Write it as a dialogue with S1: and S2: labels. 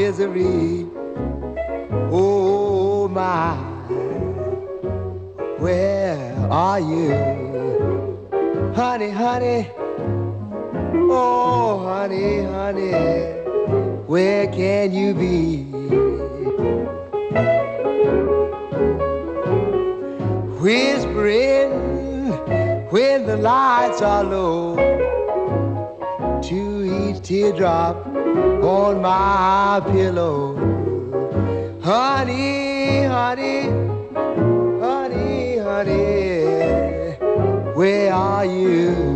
S1: misery. Oh my, where are you? Honey, honey, oh honey, honey, where can you be? Whispering when the lights are low, to each teardrop on my pillow. Honey, honey, honey, honey, where are you?